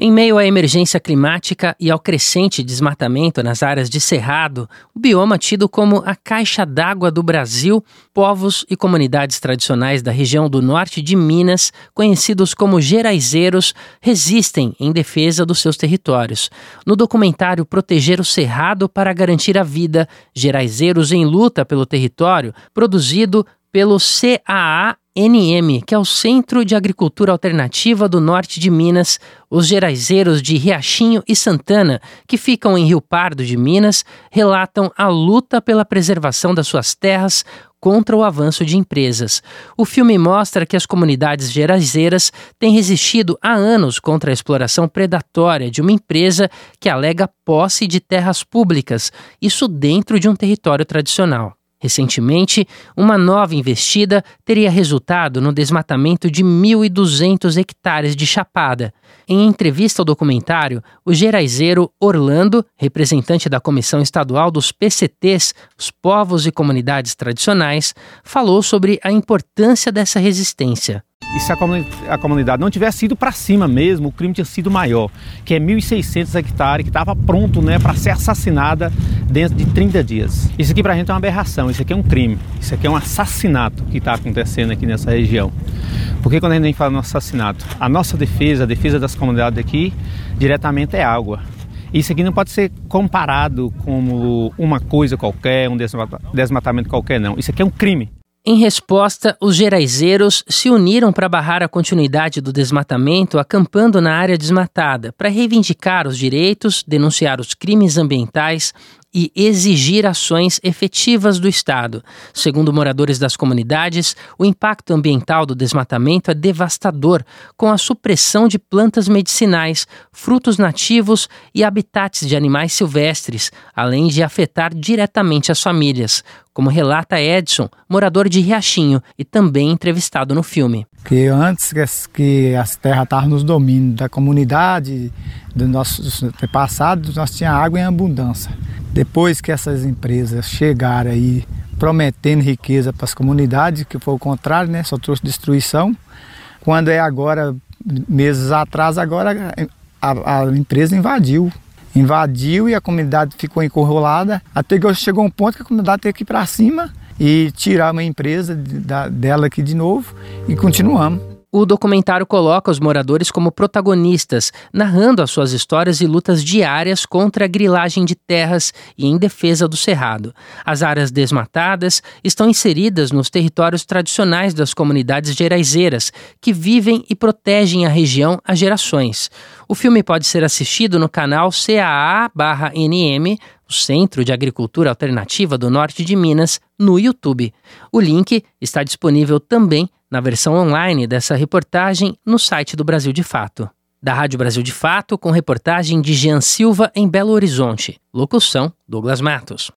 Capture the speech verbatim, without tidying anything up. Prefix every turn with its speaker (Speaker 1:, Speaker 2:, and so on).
Speaker 1: Em meio à emergência climática e ao crescente desmatamento nas áreas de cerrado, o bioma tido como a caixa d'água do Brasil, povos e comunidades tradicionais da região do norte de Minas, conhecidos como geraizeiros, resistem em defesa dos seus territórios. No documentário Proteger o Cerrado para Garantir a Vida, Geraizeiros em Luta pelo Território, produzido pelo C A A N M, que é o Centro de Agricultura Alternativa do Norte de Minas, os geraizeiros de Riachinho e Santana, que ficam em Rio Pardo de Minas, relatam a luta pela preservação das suas terras contra o avanço de empresas. O filme mostra que as comunidades geraizeiras têm resistido há anos contra a exploração predatória de uma empresa que alega posse de terras públicas, isso dentro de um território tradicional. Recentemente, uma nova investida teria resultado no desmatamento de mil e duzentos hectares de chapada. Em entrevista ao documentário, o geraizeiro Orlando, representante da Comissão Estadual dos P C Ts, os Povos e Comunidades Tradicionais, falou sobre a importância dessa resistência.
Speaker 2: E se a, comuni- a comunidade não tivesse ido para cima mesmo, o crime tinha sido maior, que é mil e seiscentos hectares, que estava pronto, né, para ser assassinada dentro de trinta dias. Isso aqui para a gente é uma aberração, isso aqui é um crime, isso aqui é um assassinato que está acontecendo aqui nessa região. Porque quando a gente fala no assassinato, a nossa defesa, a defesa das comunidades aqui, diretamente é água. Isso aqui não pode ser comparado como uma coisa qualquer, um desmatamento qualquer, não. Isso aqui é um crime.
Speaker 1: Em resposta, os geraizeiros se uniram para barrar a continuidade do desmatamento, acampando na área desmatada, para reivindicar os direitos, denunciar os crimes ambientais e exigir ações efetivas do Estado. Segundo moradores das comunidades, o impacto ambiental do desmatamento é devastador, com a supressão de plantas medicinais, frutos nativos e habitats de animais silvestres, além de afetar diretamente as famílias, como relata Edson, morador de Riachinho e também entrevistado no filme.
Speaker 3: Que antes que as terras estavam nos domínios da comunidade, do nosso passado, nós tínhamos água em abundância. Depois que essas empresas chegaram aí prometendo riqueza para as comunidades, que foi o contrário, né? Só trouxe destruição. Quando é agora, meses atrás, agora a, a empresa invadiu. Invadiu e a comunidade ficou encurralada, até que chegou um ponto que a comunidade teve que ir para cima e tirar uma empresa da, dela aqui de novo e continuamos.
Speaker 1: O documentário coloca os moradores como protagonistas, narrando as suas histórias e lutas diárias contra a grilagem de terras e em defesa do cerrado. As áreas desmatadas estão inseridas nos territórios tradicionais das comunidades geraizeiras, que vivem e protegem a região há gerações. O filme pode ser assistido no canal C A A N M, o Centro de Agricultura Alternativa do Norte de Minas, no YouTube. O link está disponível também na versão online dessa reportagem no site do Brasil de Fato. Da Rádio Brasil de Fato, com reportagem de Jean Silva em Belo Horizonte. Locução, Douglas Matos.